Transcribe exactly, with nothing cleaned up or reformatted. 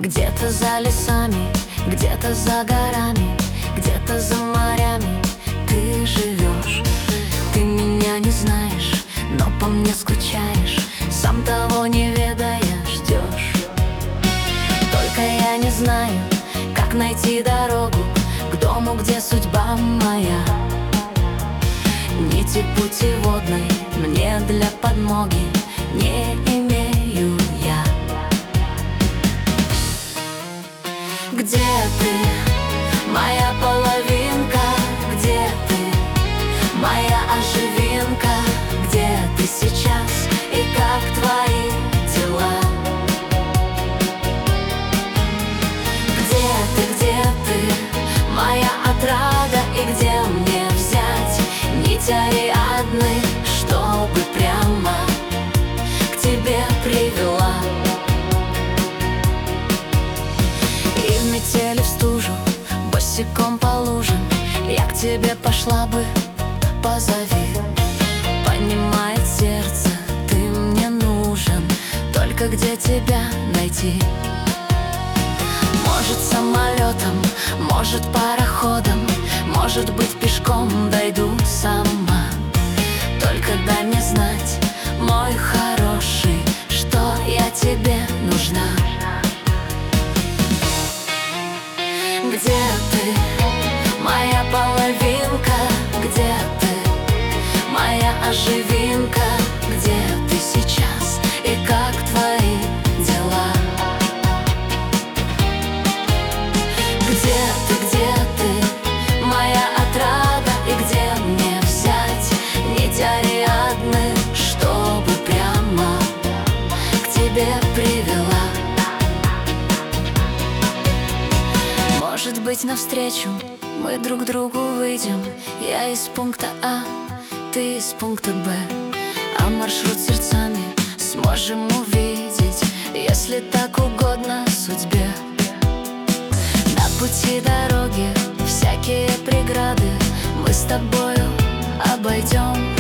Где-то за лесами, где-то за горами, где-то за морями ты живешь. Ты меня не знаешь, но по мне скучаешь, сам того не ведая ждешь. Только я не знаю, как найти дорогу к дому, где судьба моя. Нити путеводной мне для подмоги не имею я. Где ты, моя половинка? Где ты, моя оживинка? Где ты сейчас и как твои дела? Где ты, где ты, моя отрада? И где мне взять нить Ариадны, чтобы прямо к тебе привела? И в метели, в стужу, босиком по лужам я к тебе пошла бы, позови. Понимает сердце, ты мне нужен, только где тебя найти? Может, самолетом, может, пароходом, может быть, пешком дойду сама. Только дай мне знать, мой хороший, что я тебе нужна. Где ты, моя половинка? Где ты, моя оживинка? Где ты сейчас и как твои дела? Где ты, где ты, моя отрада? И где мне взять нить Ариадны, чтобы прямо к тебе привела? Может быть, навстречу мы друг другу выйдем. Я из пункта А, ты из пункта Б, а маршрут сердцами сможем увидеть, если так угодно судьбе. На пути дороги всякие преграды мы с тобою обойдем.